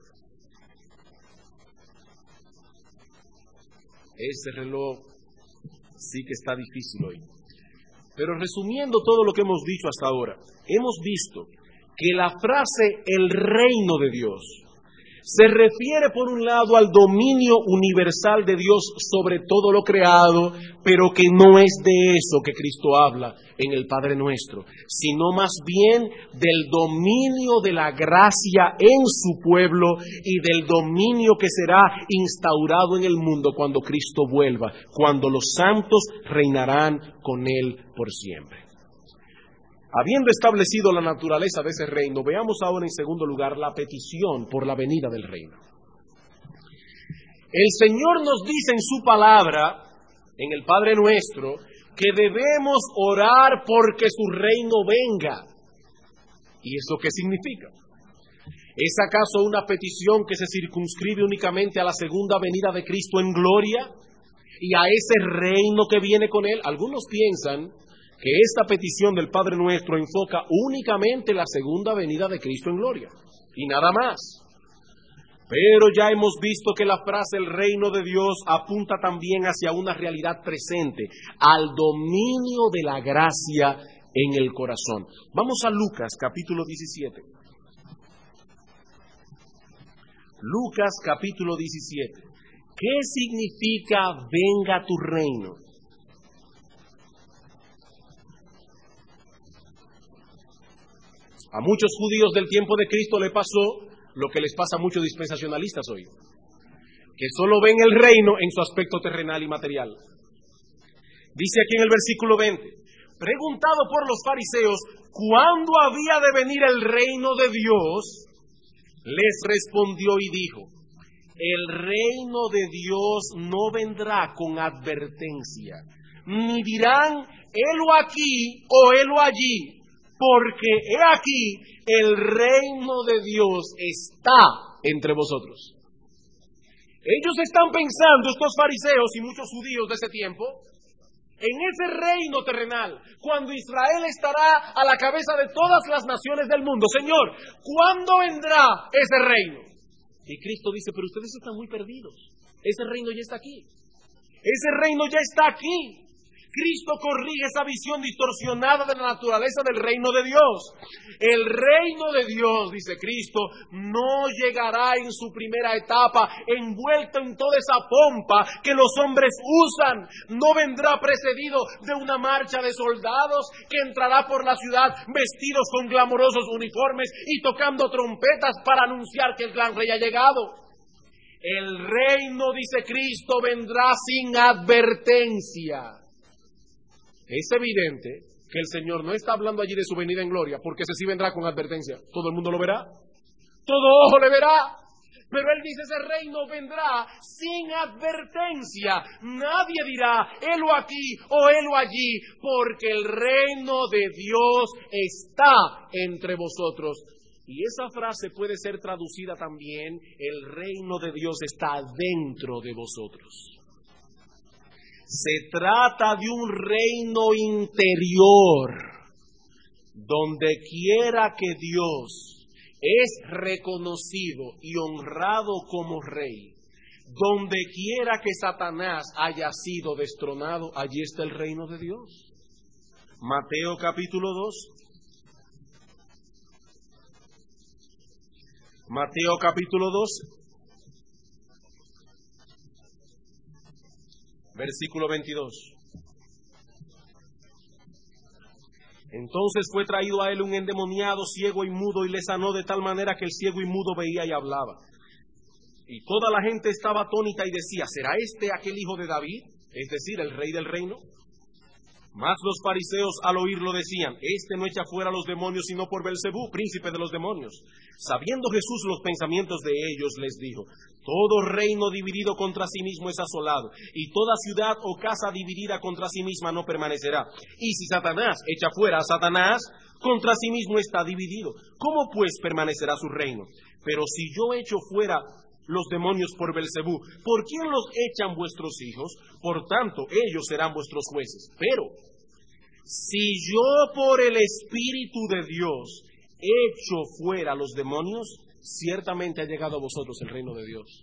Ese reloj sí que está difícil hoy. Pero resumiendo todo lo que hemos dicho hasta ahora, hemos visto que la frase el reino de Dios se refiere por un lado al dominio universal de Dios sobre todo lo creado, pero que no es de eso que Cristo habla en el Padre Nuestro, sino más bien del dominio de la gracia en su pueblo y del dominio que será instaurado en el mundo cuando Cristo vuelva, cuando los santos reinarán con Él por siempre. Habiendo establecido la naturaleza de ese reino, veamos ahora en segundo lugar la petición por la venida del reino. El Señor nos dice en su palabra, en el Padre Nuestro, que debemos orar porque su reino venga. ¿Y eso qué significa? ¿Es acaso una petición que se circunscribe únicamente a la segunda venida de Cristo en gloria y a ese reino que viene con Él? Algunos piensan que esta petición del Padre Nuestro enfoca únicamente la segunda venida de Cristo en gloria, y nada más. Pero ya hemos visto que la frase el reino de Dios apunta también hacia una realidad presente, al dominio de la gracia en el corazón. Vamos a Lucas capítulo diecisiete. Lucas capítulo diecisiete. ¿Qué significa venga tu reino? A muchos judíos del tiempo de Cristo le pasó lo que les pasa a muchos dispensacionalistas hoy, que solo ven el reino en su aspecto terrenal y material. Dice aquí en el versículo veinte, preguntado por los fariseos cuándo había de venir el reino de Dios, les respondió y dijo, el reino de Dios no vendrá con advertencia, ni dirán, helo aquí o helo allí, porque he aquí, el reino de Dios está entre vosotros. Ellos están pensando, estos fariseos y muchos judíos de ese tiempo, en ese reino terrenal, cuando Israel estará a la cabeza de todas las naciones del mundo. Señor, ¿cuándo vendrá ese reino? Y Cristo dice, pero ustedes están muy perdidos. Ese reino ya está aquí. Ese reino ya está aquí. Cristo corrige esa visión distorsionada de la naturaleza del reino de Dios. El reino de Dios, dice Cristo, no llegará en su primera etapa envuelto en toda esa pompa que los hombres usan. No vendrá precedido de una marcha de soldados que entrará por la ciudad vestidos con glamorosos uniformes y tocando trompetas para anunciar que el gran rey ha llegado. El reino, dice Cristo, vendrá sin advertencia. Es evidente que el Señor no está hablando allí de su venida en gloria, porque ese sí vendrá con advertencia. Todo el mundo lo verá, todo ojo le verá. Pero Él dice, ese reino vendrá sin advertencia. Nadie dirá, helo aquí o helo allí, porque el reino de Dios está entre vosotros. Y esa frase puede ser traducida también, el reino de Dios está dentro de vosotros. Se trata de un reino interior, donde quiera que Dios es reconocido y honrado como rey, donde quiera que Satanás haya sido destronado, allí está el reino de Dios. Mateo capítulo dos. Mateo capítulo dos. Versículo veintidós. Entonces fue traído a él un endemoniado, ciego y mudo, y le sanó de tal manera que el ciego y mudo veía y hablaba. Y toda la gente estaba atónita y decía, ¿será este aquel hijo de David? Es decir, el rey del reino. Mas los fariseos al oírlo decían, este no echa fuera a los demonios sino por Belcebú, príncipe de los demonios. Sabiendo Jesús los pensamientos de ellos, les dijo, todo reino dividido contra sí mismo es asolado, y toda ciudad o casa dividida contra sí misma no permanecerá. Y si Satanás echa fuera a Satanás, contra sí mismo está dividido. ¿Cómo pues permanecerá su reino? Pero si yo echo fuera los demonios por Belcebú, ¿por quién los echan vuestros hijos? Por tanto, ellos serán vuestros jueces. Pero si yo por el Espíritu de Dios echo fuera los demonios, ciertamente ha llegado a vosotros el reino de Dios.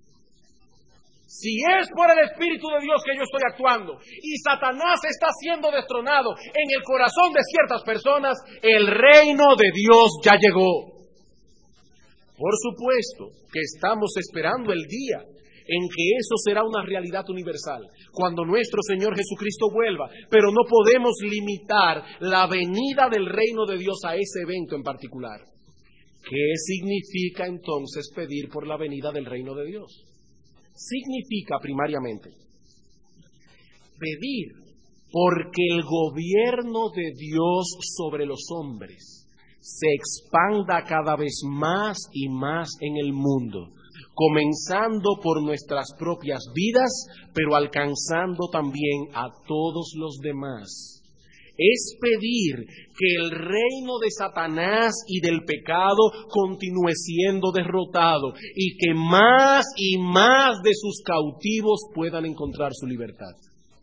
Si es por el Espíritu de Dios que yo estoy actuando y Satanás está siendo destronado en el corazón de ciertas personas, el reino de Dios ya llegó. Por supuesto que estamos esperando el día en que eso será una realidad universal, cuando nuestro Señor Jesucristo vuelva, pero no podemos limitar la venida del reino de Dios a ese evento en particular. ¿Qué significa entonces pedir por la venida del reino de Dios? Significa primariamente pedir porque el gobierno de Dios sobre los hombres se expanda cada vez más y más en el mundo, comenzando por nuestras propias vidas, pero alcanzando también a todos los demás. Es pedir que el reino de Satanás y del pecado continúe siendo derrotado y que más y más de sus cautivos puedan encontrar su libertad.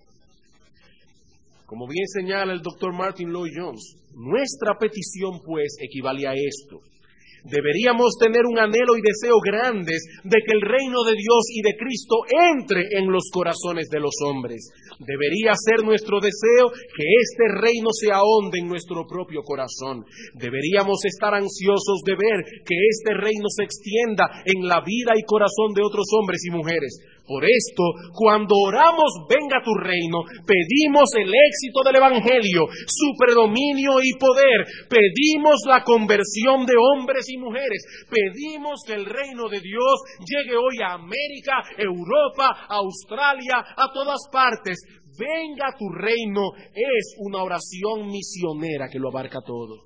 Como bien señala el doctor Martin Lloyd-Jones, nuestra petición pues equivale a esto. Deberíamos tener un anhelo y deseo grandes de que el reino de Dios y de Cristo entre en los corazones de los hombres. Debería ser nuestro deseo que este reino se ahonde en nuestro propio corazón. Deberíamos estar ansiosos de ver que este reino se extienda en la vida y corazón de otros hombres y mujeres. Por esto, cuando oramos venga tu reino, pedimos el éxito del Evangelio, su predominio y poder, pedimos la conversión de hombres y mujeres, pedimos que el reino de Dios llegue hoy a América, Europa, Australia, a todas partes. Venga tu reino es una oración misionera que lo abarca todo.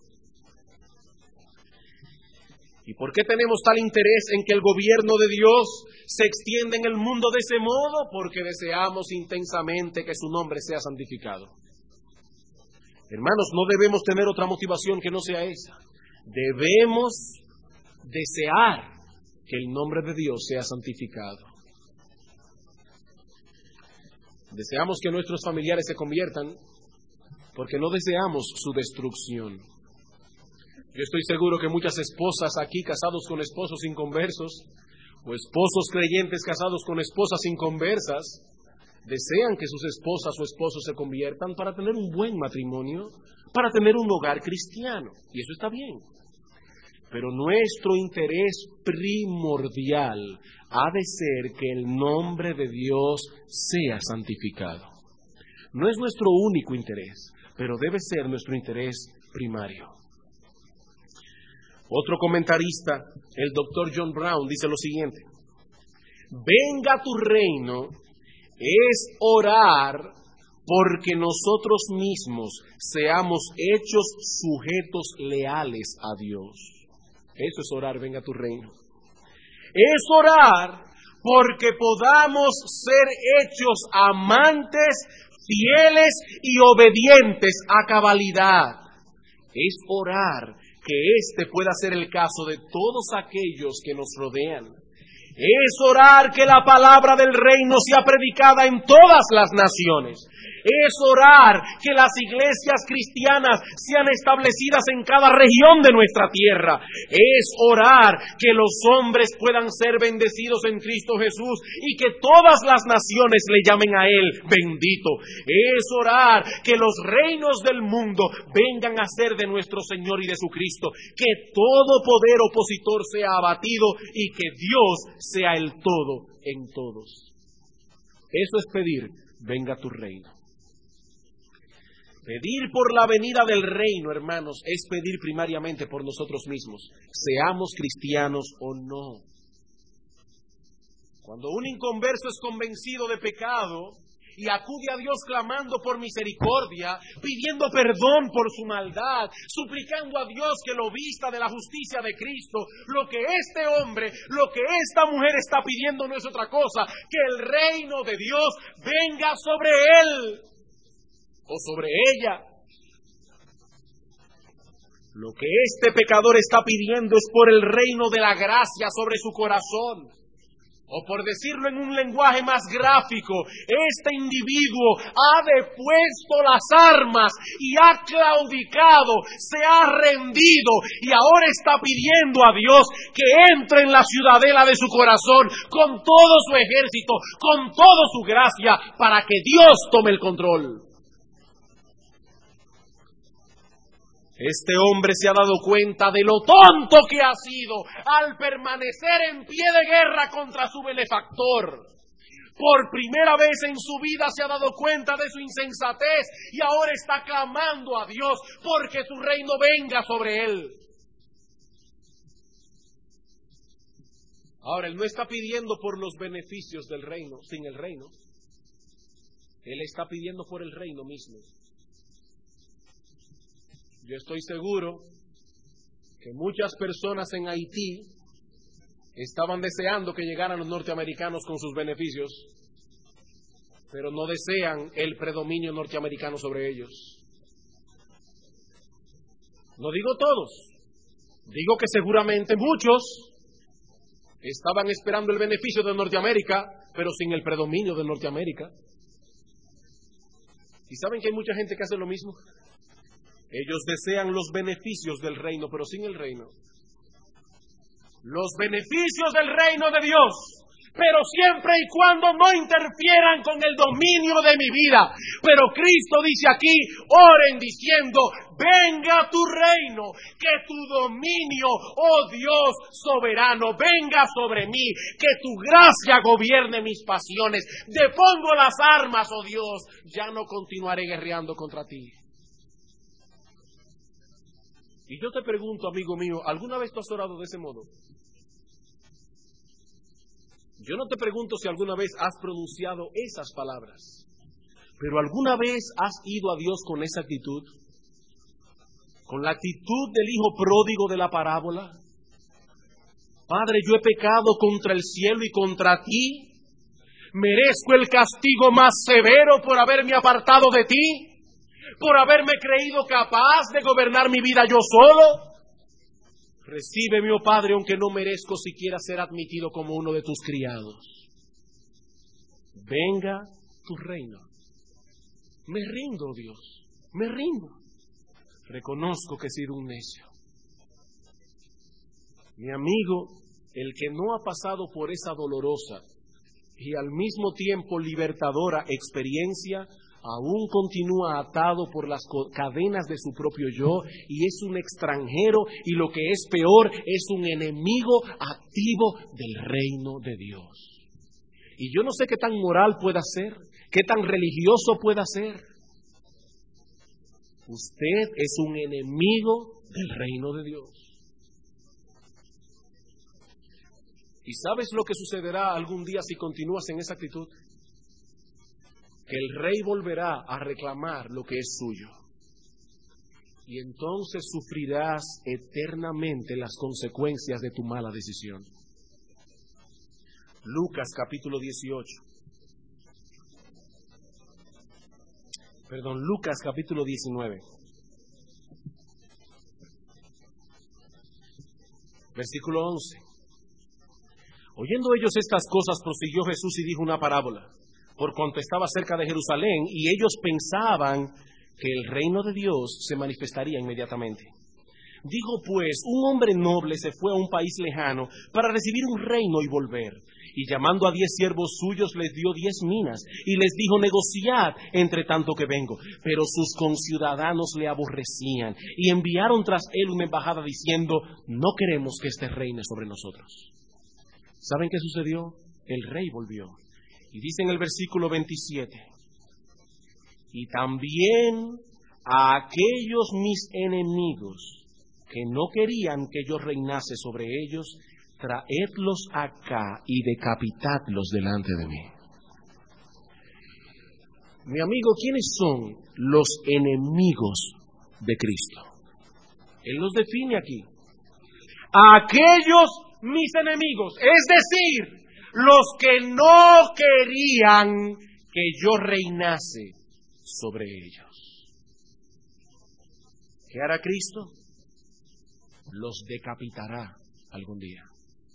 ¿Y por qué tenemos tal interés en que el gobierno de Dios se extienda en el mundo de ese modo? Porque deseamos intensamente que su nombre sea santificado. Hermanos, no debemos tener otra motivación que no sea esa. Debemos desear que el nombre de Dios sea santificado. Deseamos que nuestros familiares se conviertan porque no deseamos su destrucción. Yo estoy seguro que muchas esposas aquí casados con esposos inconversos, o esposos creyentes casados con esposas inconversas, desean que sus esposas o esposos se conviertan para tener un buen matrimonio, para tener un hogar cristiano, y eso está bien. Pero nuestro interés primordial ha de ser que el nombre de Dios sea santificado. No es nuestro único interés, pero debe ser nuestro interés primario. Otro comentarista, el doctor John Brown, dice lo siguiente: venga tu reino es orar porque nosotros mismos seamos hechos sujetos leales a Dios. Eso es orar, venga tu reino. Es orar porque podamos ser hechos amantes, fieles y obedientes a cabalidad. Es orar que este pueda ser el caso de todos aquellos que nos rodean. Es orar que la palabra del reino sea predicada en todas las naciones. Es orar que las iglesias cristianas sean establecidas en cada región de nuestra tierra. Es orar que los hombres puedan ser bendecidos en Cristo Jesús y que todas las naciones le llamen a Él bendito. Es orar que los reinos del mundo vengan a ser de nuestro Señor y de su Cristo. Que todo poder opositor sea abatido y que Dios sea el todo en todos. Eso es pedir, venga tu reino. Pedir por la venida del reino, hermanos, es pedir primariamente por nosotros mismos, seamos cristianos o no. Cuando un inconverso es convencido de pecado y acude a Dios clamando por misericordia, pidiendo perdón por su maldad, suplicando a Dios que lo vista de la justicia de Cristo, lo que este hombre, lo que esta mujer está pidiendo no es otra cosa, que el reino de Dios venga sobre él o sobre ella. Lo que este pecador está pidiendo es por el reino de la gracia sobre su corazón. O por decirlo en un lenguaje más gráfico, este individuo ha depuesto las armas y ha claudicado, se ha rendido y ahora está pidiendo a Dios que entre en la ciudadela de su corazón con todo su ejército, con toda su gracia, para que Dios tome el control. Este hombre se ha dado cuenta de lo tonto que ha sido al permanecer en pie de guerra contra su benefactor. Por primera vez en su vida se ha dado cuenta de su insensatez y ahora está clamando a Dios porque su reino venga sobre él. Ahora, él no está pidiendo por los beneficios del reino, sin el reino. Él está pidiendo por el reino mismo. Yo estoy seguro que muchas personas en Haití estaban deseando que llegaran los norteamericanos con sus beneficios, pero no desean el predominio norteamericano sobre ellos. No digo todos, digo que seguramente muchos estaban esperando el beneficio de Norteamérica, pero sin el predominio de Norteamérica. ¿Y saben que hay mucha gente que hace lo mismo? Ellos desean los beneficios del reino, pero sin el reino. Los beneficios del reino de Dios, pero siempre y cuando no interfieran con el dominio de mi vida. Pero Cristo dice aquí, oren diciendo, venga tu reino, que tu dominio, oh Dios soberano, venga sobre mí, que tu gracia gobierne mis pasiones. Depongo las armas, oh Dios, ya no continuaré guerreando contra ti. Y yo te pregunto, amigo mío, ¿alguna vez tú has orado de ese modo? Yo no te pregunto si alguna vez has pronunciado esas palabras, pero ¿alguna vez has ido a Dios con esa actitud? Con la actitud del hijo pródigo de la parábola. Padre, yo he pecado contra el cielo y contra ti. Merezco el castigo más severo por haberme apartado de ti, por haberme creído capaz de gobernar mi vida yo solo. Recíbeme, oh Padre, aunque no merezco siquiera ser admitido como uno de tus criados. Venga tu reino. Me rindo, oh Dios, me rindo. Reconozco que he sido un necio. Mi amigo, el que no ha pasado por esa dolorosa y al mismo tiempo libertadora experiencia, aún continúa atado por las cadenas de su propio yo y es un extranjero y lo que es peor, es un enemigo activo del reino de Dios. Y yo no sé qué tan moral pueda ser, qué tan religioso pueda ser. Usted es un enemigo del reino de Dios. ¿Y sabes lo que sucederá algún día si continúas en esa actitud? Que el rey volverá a reclamar lo que es suyo. Y entonces sufrirás eternamente las consecuencias de tu mala decisión. Lucas capítulo dieciocho. Perdón, Lucas capítulo diecinueve. Versículo once. Oyendo ellos estas cosas, prosiguió Jesús y dijo una parábola, por cuanto estaba cerca de Jerusalén, y ellos pensaban que el reino de Dios se manifestaría inmediatamente. Dijo pues, un hombre noble se fue a un país lejano para recibir un reino y volver. Y llamando a diez siervos suyos, les dio diez minas, y les dijo, negociad entre tanto que vengo. Pero sus conciudadanos le aborrecían, y enviaron tras él una embajada diciendo, no queremos que éste reine sobre nosotros. ¿Saben qué sucedió? El rey volvió. Y dice en el versículo veintisiete, y también a aquellos mis enemigos que no querían que yo reinase sobre ellos, traedlos acá y decapitadlos delante de mí. Mi amigo, ¿quiénes son los enemigos de Cristo? Él los define aquí. Aquellos mis enemigos, es decir, los que no querían que yo reinase sobre ellos. ¿Qué hará Cristo? Los decapitará algún día.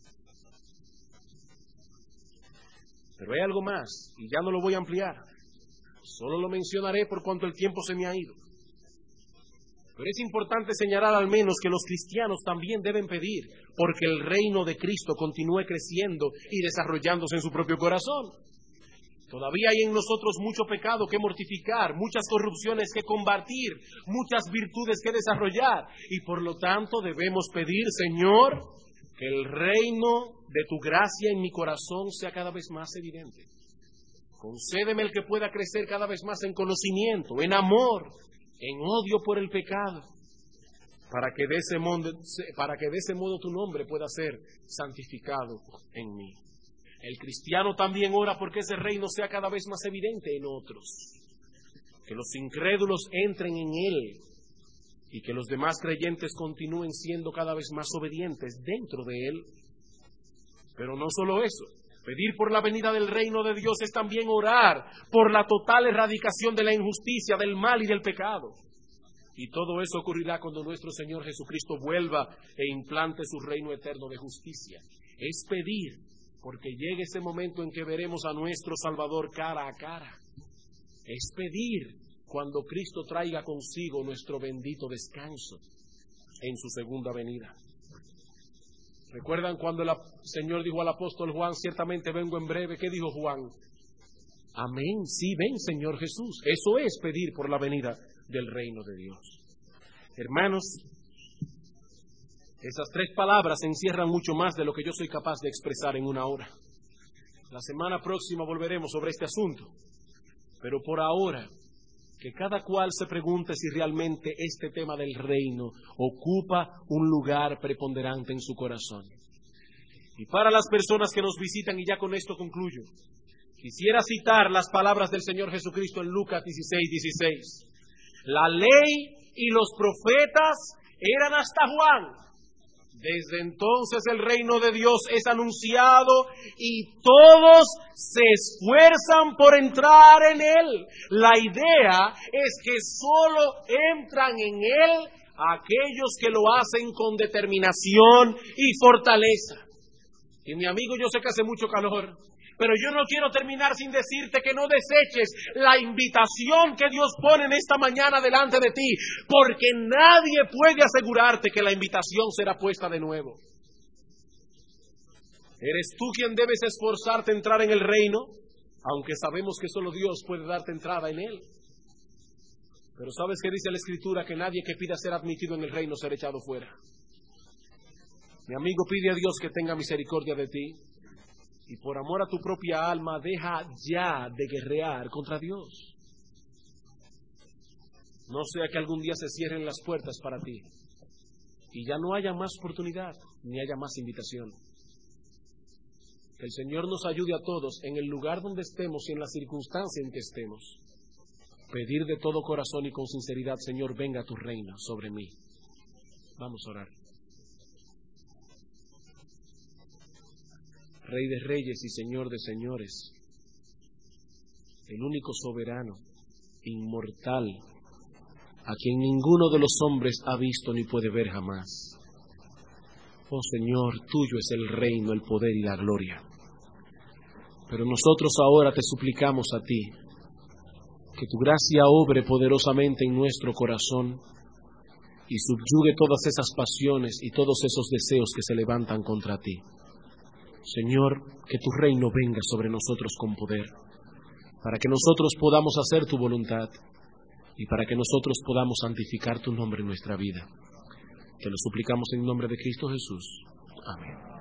Pero hay algo más, y ya no lo voy a ampliar. Solo lo mencionaré por cuanto el tiempo se me ha ido. Pero es importante señalar al menos que los cristianos también deben pedir porque el reino de Cristo continúe creciendo y desarrollándose en su propio corazón. Todavía hay en nosotros mucho pecado que mortificar, muchas corrupciones que combatir, muchas virtudes que desarrollar. Y por lo tanto debemos pedir, Señor, que el reino de tu gracia en mi corazón sea cada vez más evidente. Concédeme el que pueda crecer cada vez más en conocimiento, en amor, en odio por el pecado, para que de ese modo, para que de ese modo tu nombre pueda ser santificado en mí. El cristiano también ora porque ese reino sea cada vez más evidente en otros, que los incrédulos entren en él y que los demás creyentes continúen siendo cada vez más obedientes dentro de él. Pero no solo eso, pedir por la venida del reino de Dios es también orar por la total erradicación de la injusticia, del mal y del pecado. Y todo eso ocurrirá cuando nuestro Señor Jesucristo vuelva e implante su reino eterno de justicia. Es pedir porque llegue ese momento en que veremos a nuestro Salvador cara a cara. Es pedir cuando Cristo traiga consigo nuestro bendito descanso en su segunda venida. ¿Recuerdan cuando el Señor dijo al apóstol Juan, ciertamente vengo en breve? ¿Qué dijo Juan? Amén, sí, ven Señor Jesús. Eso es pedir por la venida del reino de Dios. Hermanos, esas tres palabras encierran mucho más de lo que yo soy capaz de expresar en una hora. La semana próxima volveremos sobre este asunto, pero por ahora, que cada cual se pregunte si realmente este tema del reino ocupa un lugar preponderante en su corazón. Y para las personas que nos visitan, y ya con esto concluyo, quisiera citar las palabras del Señor Jesucristo en Lucas dieciséis, dieciséis. La ley y los profetas eran hasta Juan. Desde entonces el reino de Dios es anunciado y todos se esfuerzan por entrar en él. La idea es que solo entran en él aquellos que lo hacen con determinación y fortaleza. Y mi amigo, yo sé que hace mucho calor, pero yo no quiero terminar sin decirte que no deseches la invitación que Dios pone en esta mañana delante de ti, porque nadie puede asegurarte que la invitación será puesta de nuevo. Eres tú quien debes esforzarte a entrar en el reino, aunque sabemos que solo Dios puede darte entrada en él. Pero ¿sabes qué dice la Escritura? Que nadie que pida ser admitido en el reino será echado fuera. Mi amigo, pide a Dios que tenga misericordia de ti. Y por amor a tu propia alma, deja ya de guerrear contra Dios. No sea que algún día se cierren las puertas para ti y ya no haya más oportunidad, ni haya más invitación. Que el Señor nos ayude a todos, en el lugar donde estemos y en la circunstancia en que estemos, pedir de todo corazón y con sinceridad: Señor, venga tu reino sobre mí. Vamos a orar. Rey de reyes y Señor de señores, el único soberano, inmortal, a quien ninguno de los hombres ha visto ni puede ver jamás. Oh Señor, tuyo es el reino, el poder y la gloria. Pero nosotros ahora te suplicamos a ti, que tu gracia obre poderosamente en nuestro corazón y subyugue todas esas pasiones y todos esos deseos que se levantan contra ti. Señor, que tu reino venga sobre nosotros con poder, para que nosotros podamos hacer tu voluntad y para que nosotros podamos santificar tu nombre en nuestra vida. Te lo suplicamos en nombre de Cristo Jesús. Amén.